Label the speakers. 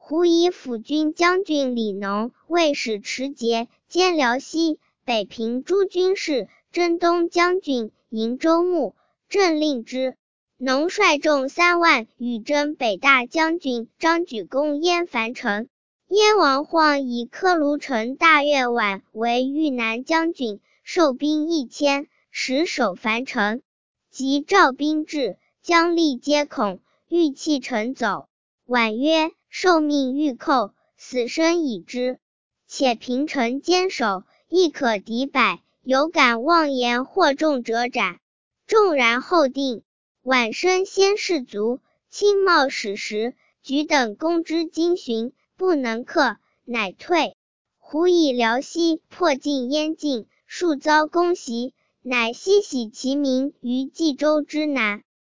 Speaker 1: 胡以辅军将军李农、卫使持节，兼辽西、北平诸军事，征东将军营州牧，正令之。农率众3万，与征北大将军张举攻燕樊城。燕王晃以克卢城大越宛为豫南将军，授兵1000，使守樊城。及赵兵至，将吏皆恐，欲弃城走。宛曰：受命欲寇，死生已之。且平城坚守，亦可敌百，有敢妄言惑众者斩。众然后定。宛升先士卒，亲冒矢石，举等攻之精巡，不能克，乃退。胡以辽西破尽燕境，数遭攻袭，乃西徙其民于冀州之南。